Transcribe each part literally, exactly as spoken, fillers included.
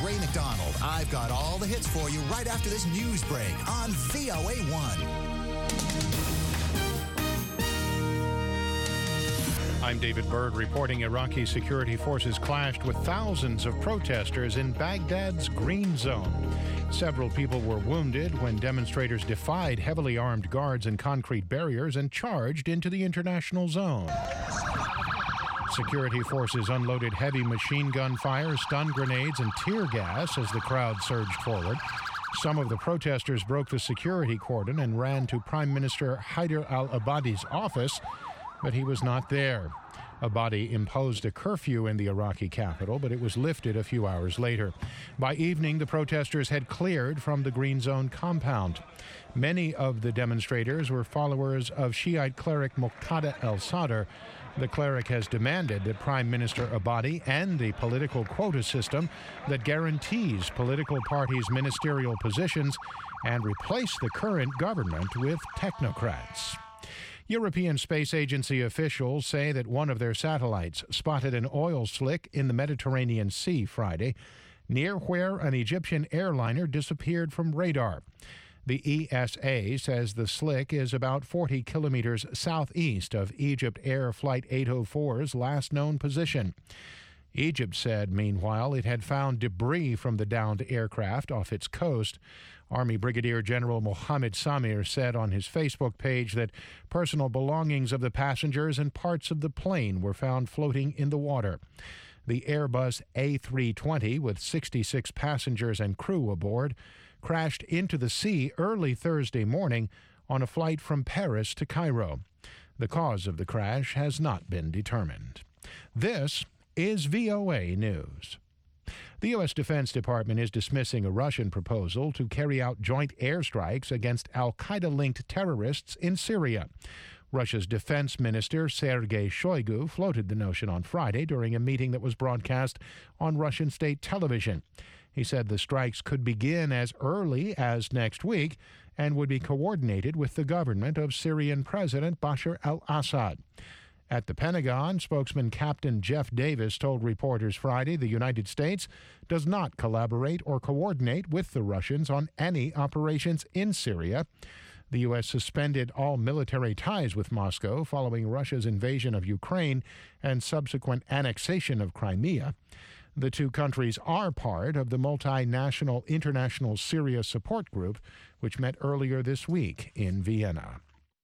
Ray McDonald. I've got all the hits for you right after this news break on V O A one. I'm David Byrd reporting Iraqi security forces clashed with thousands of protesters in Baghdad's Green Zone. Several people were wounded when demonstrators defied heavily armed guards and concrete barriers and charged into the international zone. Security forces unloaded heavy machine gun fire, stun grenades, and tear gas as the crowd surged forward. Some of the protesters broke the security cordon and ran to Prime Minister Haider al-Abadi's office, but he was not there. Abadi imposed a curfew in the Iraqi capital, but it was lifted a few hours later. By evening, the protesters had cleared from the Green Zone compound. Many of the demonstrators were followers of Shiite cleric Muqtada al-Sadr. The cleric has demanded that Prime Minister Abadi end the political quota system that guarantees political parties ministerial positions and replace the current government with technocrats. European Space Agency officials say that one of their satellites spotted an oil slick in the Mediterranean Sea Friday, near where an Egyptian airliner disappeared from radar. The E S A says the slick is about forty kilometers southeast of Egypt Air Flight eight oh four's last known position. Egypt said, meanwhile, it had found debris from the downed aircraft off its coast. Army Brigadier General Mohammed Samir said on his Facebook page that personal belongings of the passengers and parts of the plane were found floating in the water. The Airbus A three twenty, with sixty-six passengers and crew aboard, crashed into the sea early Thursday morning on a flight from Paris to Cairo. The cause of the crash has not been determined. This is V O A News. The U S Defense Department is dismissing a Russian proposal to carry out joint airstrikes against al-Qaeda-linked terrorists in Syria. Russia's defense minister Sergei Shoigu floated the notion on Friday during a meeting that was broadcast on Russian state television. He said the strikes could begin as early as next week and would be coordinated with the government of Syrian President Bashar al-Assad. At the Pentagon, spokesman Captain Jeff Davis told reporters Friday the United States does not collaborate or coordinate with the Russians on any operations in Syria. The U S suspended all military ties with Moscow following Russia's invasion of Ukraine and subsequent annexation of Crimea. The two countries are part of the multinational International Syria Support Group, which met earlier this week in Vienna.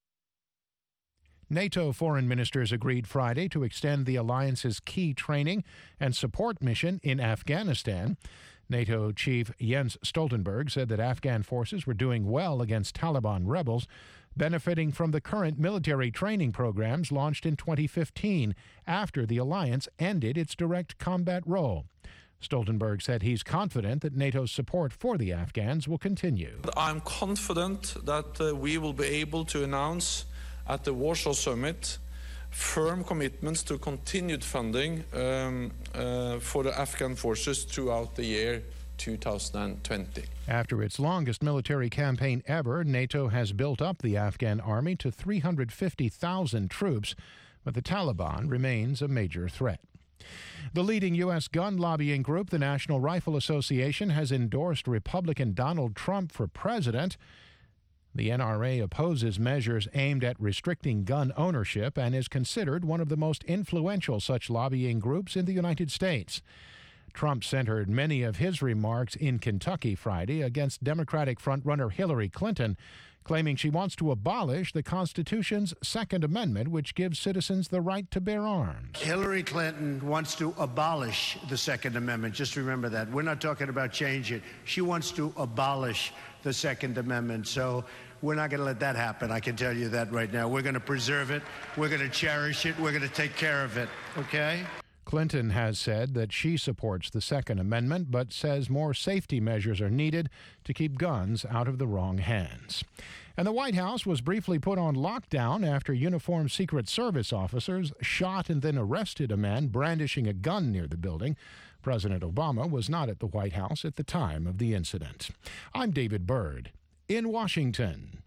NATO foreign ministers agreed Friday to extend the alliance's key training and support mission in Afghanistan. NATO Chief Jens Stoltenberg said that Afghan forces were doing well against Taliban rebels, benefiting from the current military training programs launched in twenty fifteen after the alliance ended its direct combat role. Stoltenberg said he's confident that NATO's support for the Afghans will continue. I'm confident that uh, we will be able to announce at the Warsaw Summit firm commitments to continued funding um, uh, for the Afghan forces throughout the year two thousand twenty. After its longest military campaign ever, NATO has built up the Afghan army to three hundred fifty thousand troops, but the Taliban remains a major threat. The leading U S gun lobbying group, the National Rifle Association, has endorsed Republican Donald Trump for president. The N R A opposes measures aimed at restricting gun ownership and is considered one of the most influential such lobbying groups in the United States. Trump centered many of his remarks in Kentucky Friday against Democratic frontrunner Hillary Clinton, claiming she wants to abolish the Constitution's Second Amendment, which gives citizens the right to bear arms. Hillary Clinton wants to abolish the Second Amendment. Just remember that. We're not talking about change it. She wants to abolish the Second Amendment. So we're not going to let that happen. I can tell you that right now. We're going to preserve it. We're going to cherish it. We're going to take care of it. Okay? Clinton has said that she supports the Second Amendment, but says more safety measures are needed to keep guns out of the wrong hands. And the White House was briefly put on lockdown after uniformed Secret Service officers shot and then arrested a man brandishing a gun near the building. President Obama was not at the White House at the time of the incident. I'm David Byrd in Washington.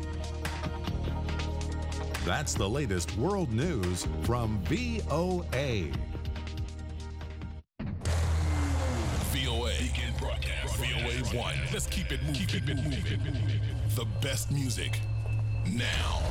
That's the latest world news from V O A. V O A begins broadcast. V O A one. Let's keep it moving. Keep it moving. The best music now.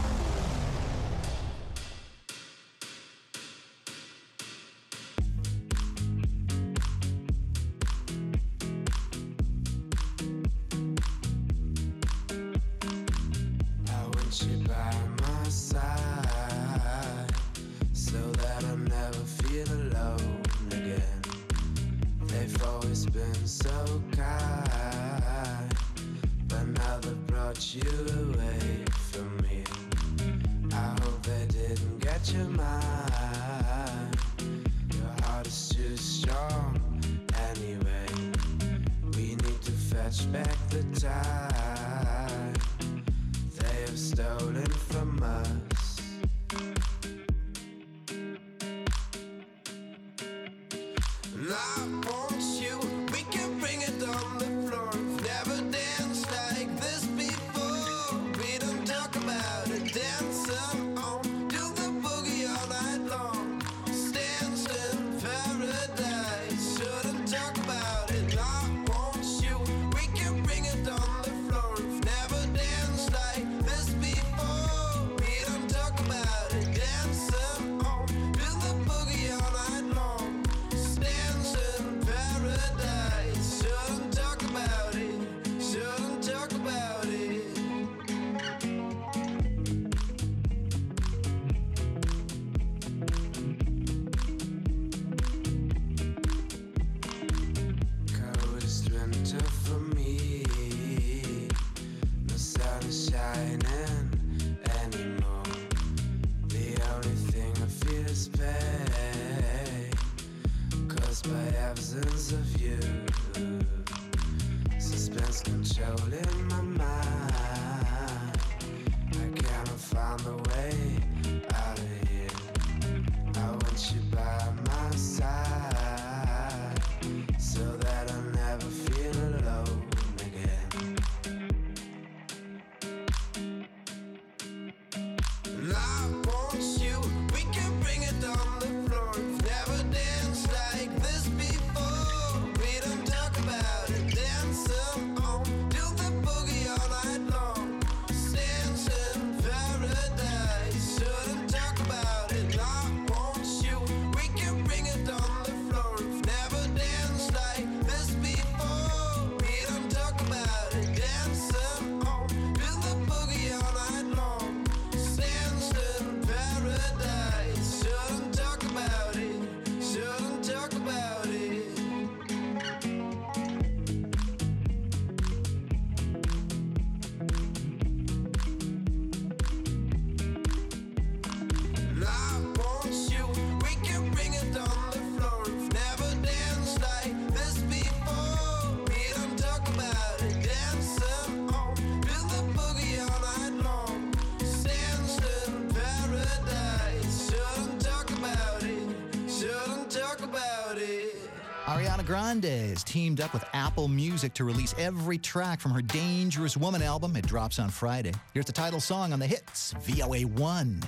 Ariana Grande has teamed up with Apple Music to release every track from her Dangerous Woman album. It drops on Friday. Here's the title song on the hits, V O A one.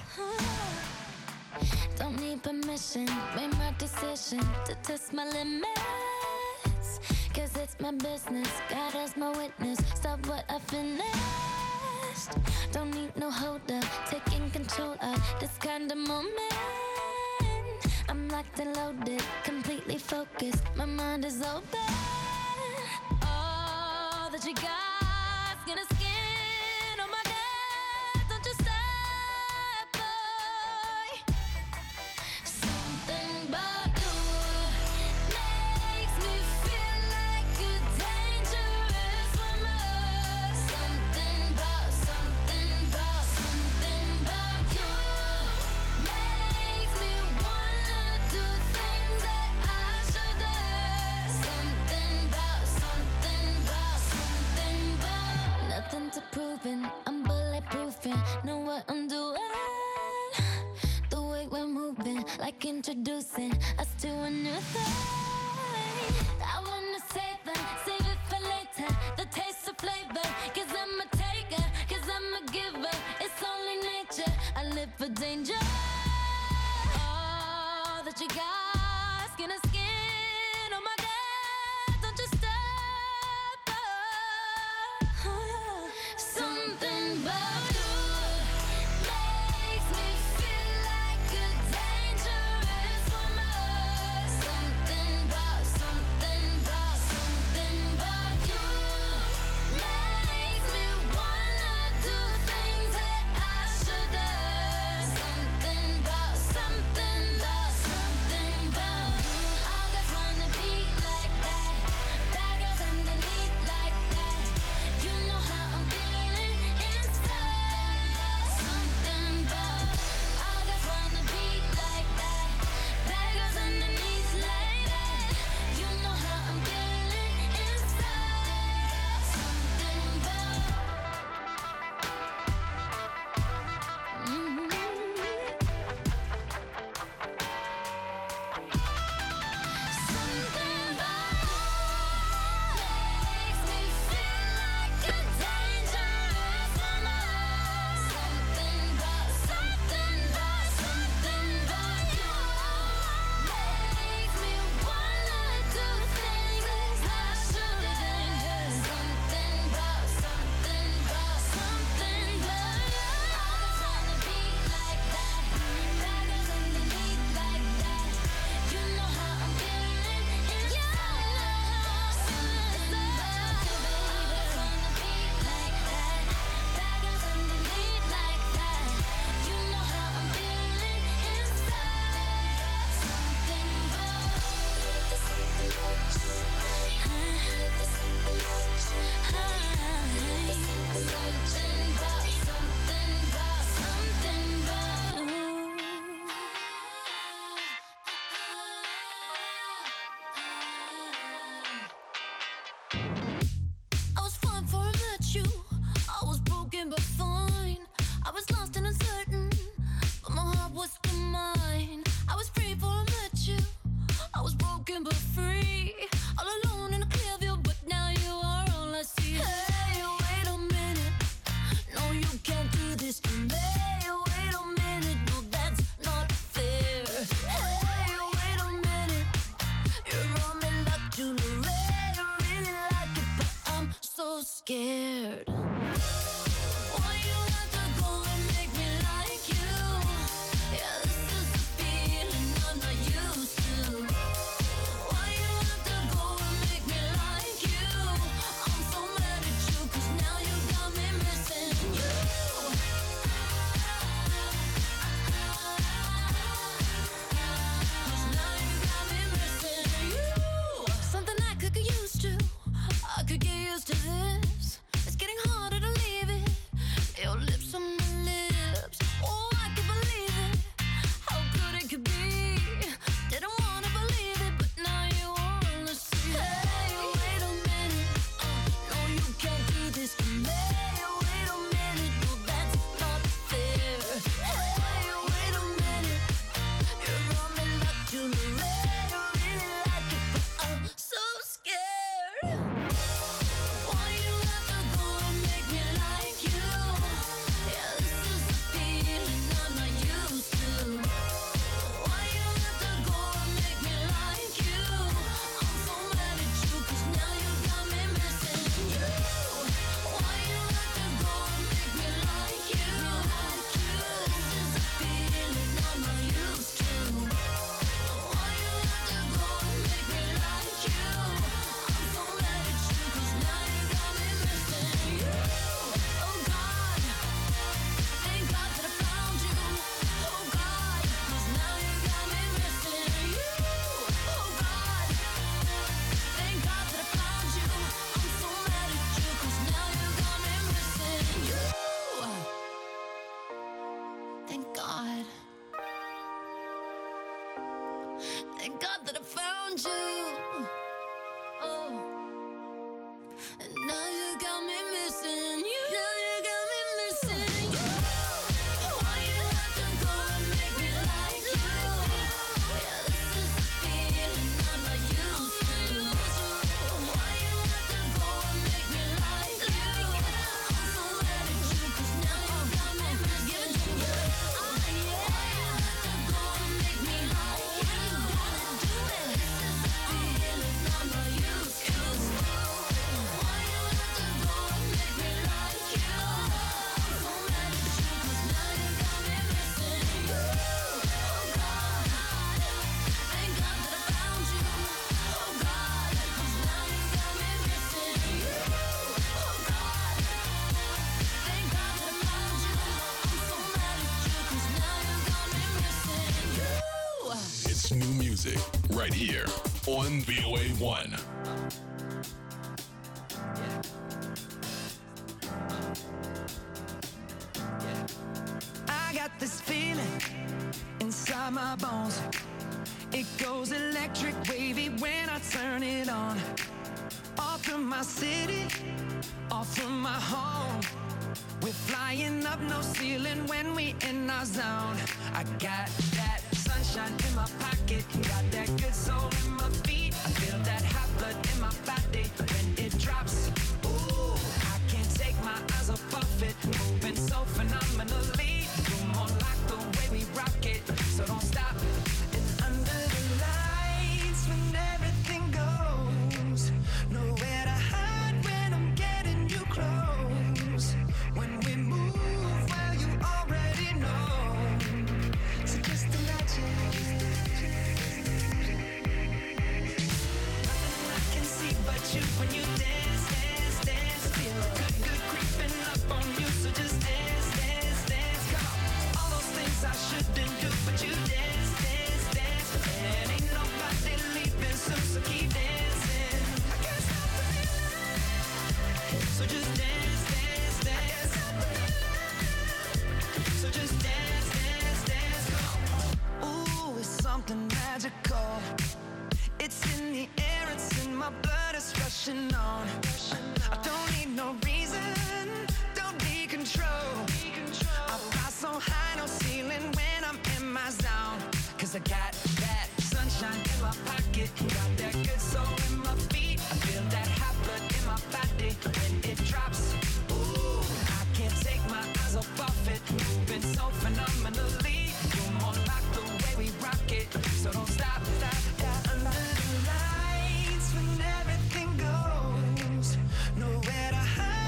Don't need permission, made my decision to test my limits. Cause it's my business, God as my witness. Stop what I finished. Don't need no holder, taking control of this kind of moment. I'm locked and loaded, completely focused. My mind is open. All that you got's gonna skin on my neck. Don't you stop, boy. Something about you makes me feel like a dangerous woman. Something about, something about, something about you makes me wanna do things that I shouldn't. Something about, something about, something about. Nothing to proving, I'm bulletproofing. Know what I'm doing. The way we're moving, like introducing us to a new thing. I wanna save it, save it for later. The taste of flavor, cause I'm a taker, cause I'm a giver. It's only nature, I live for danger. All that you got's gonna skin on my neck. Don't you stop. scared. Why you have to go and make me like you? Yeah, this is a feeling I'm not used to. Why you have to go and make me like you? I'm so mad at you, 'cause now you got me missing you. 'Cause now you got me missing you. Something I could get used to. I could get used to this. It's getting harder to leave it. Your lips on my lips. Oh, I can believe it. How good it could be. Didn't wanna believe it, but now you wanna see. Hey, wait a minute. Uh, no, you can't do this to me. Wait a minute. No, that's not fair. Hey, wait a minute. You're on me like jewelry. I really like it, but I'm so scared. Why you have to go and make me like you? Yeah, this is a feeling I'm not used to. Why you have to go and make me like you? I'm so mad at you, 'cause now you got me missing you. Why you have to go and make me like you? This is a feeling I'm not used to. Why you have to go and make me like you? I'm so mad at you, 'cause now you got me missing you. Oh God, thank God that I found you. Oh God, 'cause now you got me missing you. Oh God, thank God that I found you. I'm so mad at you, 'cause now you got me missing you. Thank God. Thank God that I found you. Oh. And now you got me missing you. Now you got me missing you. Why you have to go and make me like you? Yeah, this is a feeling I'm not used to. Why you have to go and make me like you? I'm so mad at you, 'cause now you got me missing you. Oh yeah. Why you have to go and make me like you? Gotta do it. This is a feeling I'm not used to. Why you have to go and make me like you? I'm so mad at you, 'cause now you got me missing you. Oh God, thank God that I found you. Oh God, 'cause now you got me missing you. Oh God, thank God that I found you. I'm so mad at you, 'cause now you got me missing you. It's new music right here on V O A one. I got this feeling inside my bones. It goes electric wavy when I turn it on. All through my city, all through my home. We're flying up, no ceiling when we in our zone. I got that sunshine in my pocket, got that good soul in my feet. I feel that hot blood in my body when it drops. Ooh, I can't take my eyes off of it, moving so phenomenally. You're more like the way we rock it, so don't stop. And under the lights, when everything goes, nowhere to hide when I'm getting you close. When we move, well, you already know. So just imagine. Nothing I can see but you when you dance, dance, dance. Feel good, good creeping up on you. So just dance, dance, dance. Come on. All those things I shouldn't do, but you dance, dance, dance. And ain't nobody leaving soon, so keep dancing. I can't stop the feeling. So just dance, dance, dance. So just dance, dance, dance. Come on. Ooh, it's something magical. It's in the air, it's in my blood, it's rushing on. I don't need no reason, don't need control. I fly so high, no ceiling when I'm in my zone. 'Cause I got that sunshine in my pocket, got that good soul in my feet. I feel that hot blood in my body when it drops. Ooh, I can't take my eyes off of it, moving so phenomenally. You're more like the way we rock it, so don't stop, stop, stop. Under the lights when everything goes, nowhere to hide.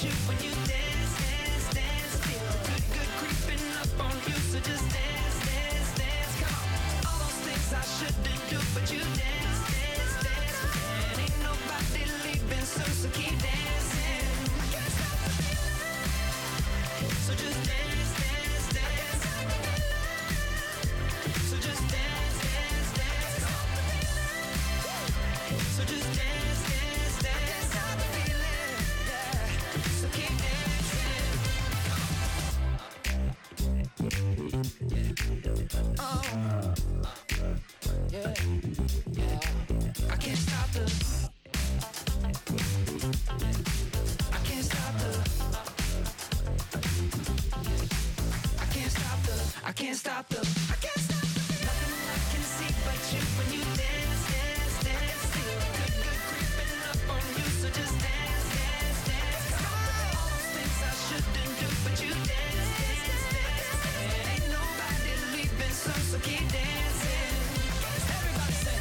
you when you dance, dance, dance. Feel the good, good creeping up on you, so just dance, dance, dance. Come on, all those things I shouldn't do, but you dance, dance, dance. And ain't nobody leaving soon, so keep dancing. I can't stop the feeling, so just dance, dance, dance. So just dance, dance, dance. So just dance, dance, dance. Stop the feeling, yeah. So keep dancing. Oh, yeah, yeah. I can't stop the. I can't stop the. I can't stop the. I can't stop the. I can't stop the. Nothing I can see but you when you dance, dance, dance. Feel the good, good creeping up on you, so just dance, dance, dance. All those things I shouldn't do, but you dance, dance, dance. And ain't nobody leaving soon, so keep dancing. Everybody say.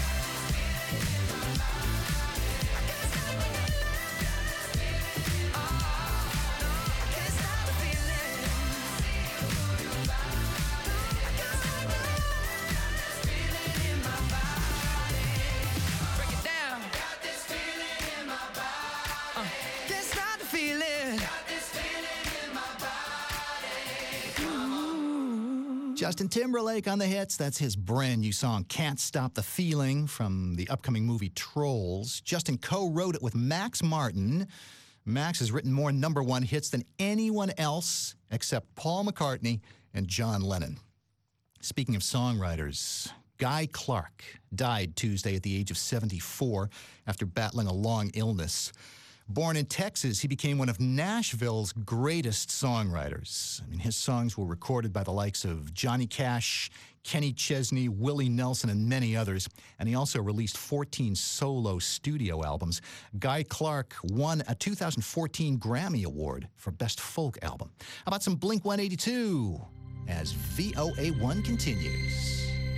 Justin Timberlake on the hits. That's his brand new song, Can't Stop the Feeling, from the upcoming movie Trolls. Justin co-wrote it with Max Martin. Max has written more number one hits than anyone else except Paul McCartney and John Lennon. Speaking of songwriters, Guy Clark died Tuesday at the age of seventy-four after battling a long illness. Born in Texas, he became one of Nashville's greatest songwriters. I mean, his songs were recorded by the likes of Johnny Cash, Kenny Chesney, Willie Nelson, and many others. And he also released fourteen solo studio albums. Guy Clark won a two thousand fourteen Grammy Award for Best Folk Album. How about some Blink one eighty-two as V O A one continues?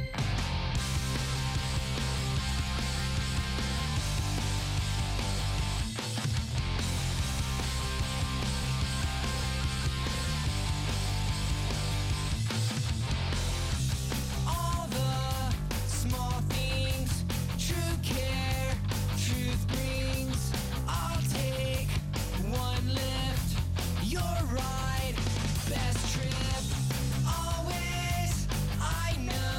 All the small things, true care, truth brings. I'll take one lift, you're right, best trip. Always, I know.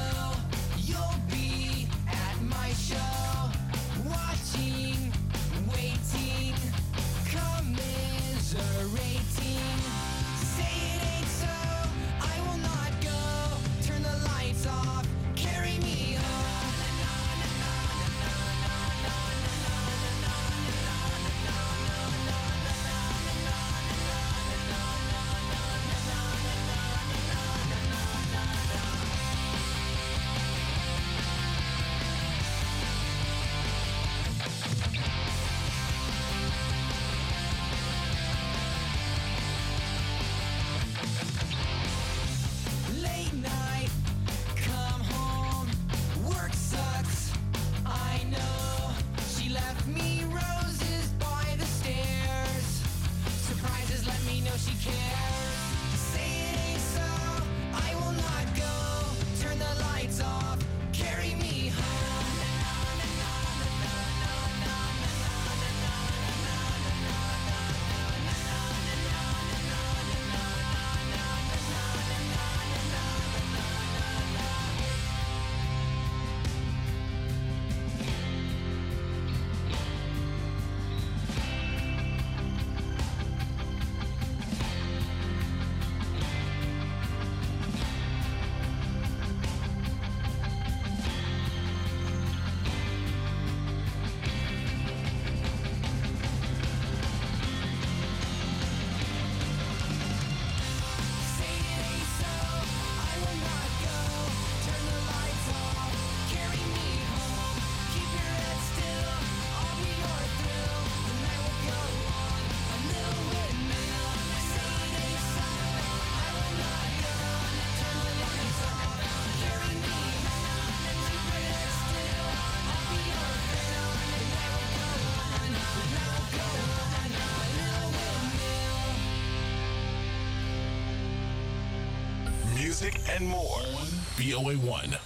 music, and more. On B O A one.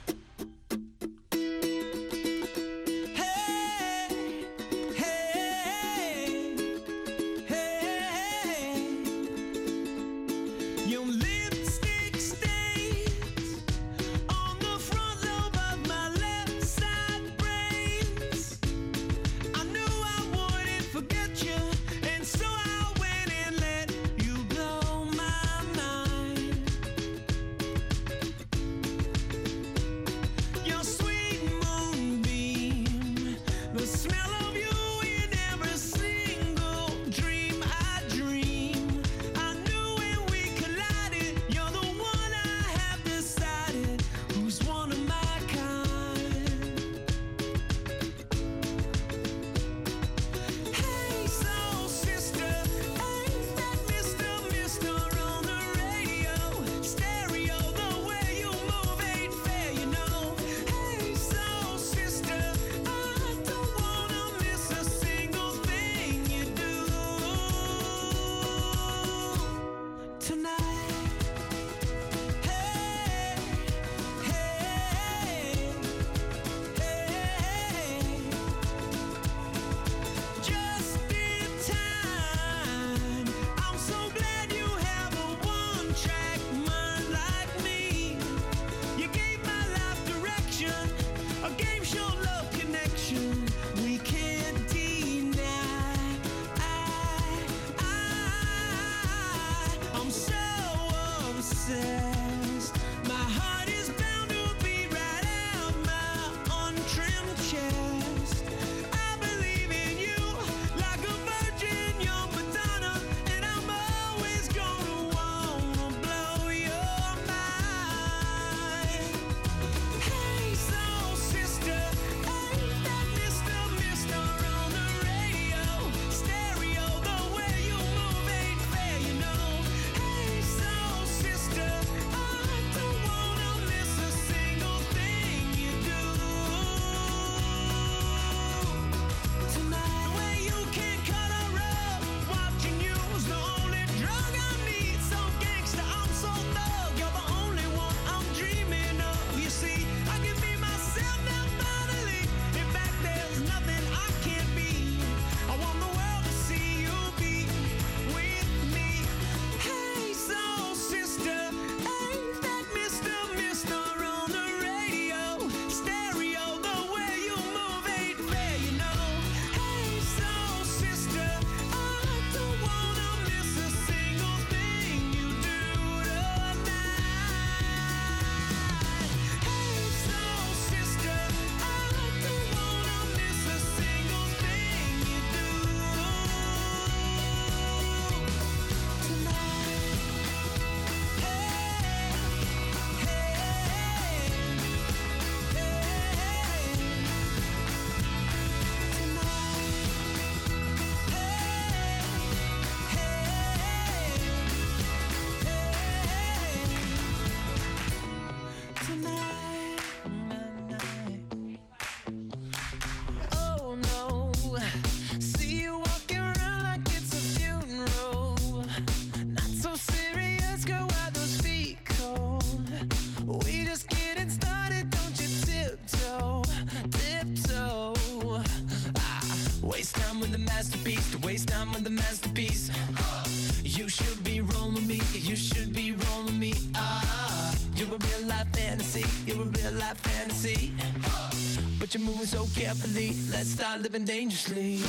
Let's start living dangerously.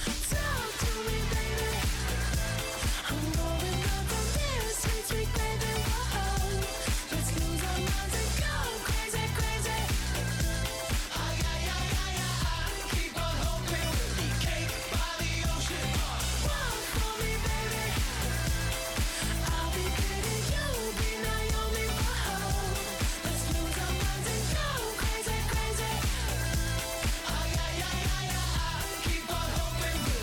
Talk to me, baby. I'm going up from here, sweet, sweet baby. Whoa. Let's lose our minds and go crazy, crazy. Ay, ay, ay, ay, ay. Keep on hoping we'll be cake by the ocean. Walk for me, baby. I'll be pretty, you'll be Naomi. Whoa. Let's lose our minds and go crazy, crazy. Ay, ay, ay, ay, ay. Keep on hoping we'll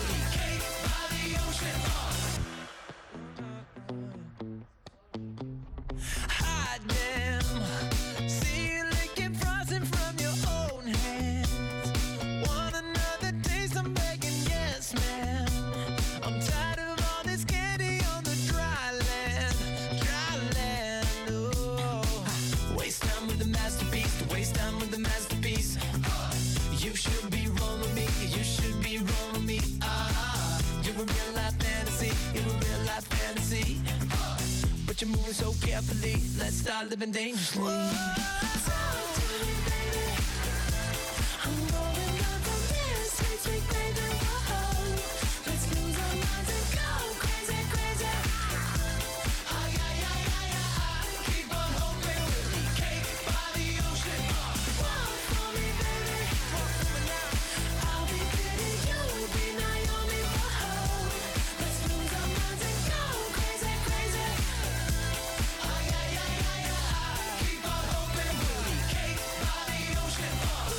real life fantasy, in a real life fantasy. But you're moving so carefully, let's start living dangerously. Talk to me, baby. I'm going up on this sweet, sweet baby. Whoa. Let's lose our minds and go crazy, crazy. Ay, ay, ay, ay, ay. Keep on hoping we'll be cake by the ocean. Walk for me, baby. Walk for me now. I'll be pretty, you'll be Naomi. Whoa. Let's lose our minds and go crazy, crazy. Ay, ay, ay, ay, ay. Keep on hoping we'll be cake by the ocean. Ay,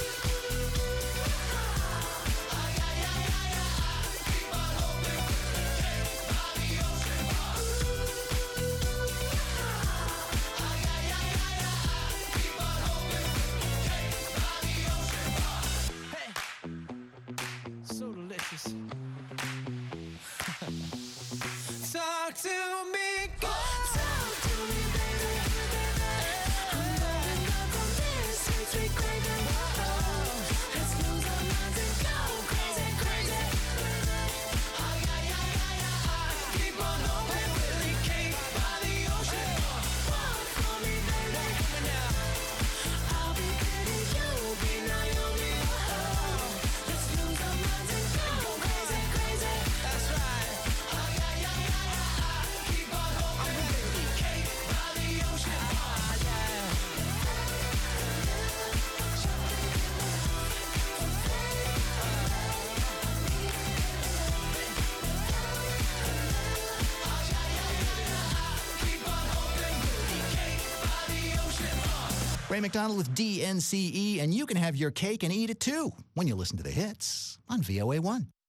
ay, ay, ay, ay. Keep on hoping we'll be cake by the ocean. Ay, ay, ay, ay, ay. Keep on hoping we'll be cake by the ocean. Hey, so delicious. Talk to me, girl. Talk to me, baby. I'm going up on this sweet, sweet craving. Whoa. Let's lose our minds and go crazy, crazy. Ay, ay, ay, ay, ay. Keep on hoping we'll be cake by the ocean. Walk for me, baby. I'll be pretty, you'll be Naomi. Whoa. Let's lose our minds and go crazy, crazy. That's right. Ay, ay, ay, ay, ay. Keep on hoping we'll be cake by the ocean. Ah, yeah. Keep on hoping we'll be cake by the ocean. Ray McDonald with D N C E, and you can have your cake and eat it too when you listen to the hits on V O A one.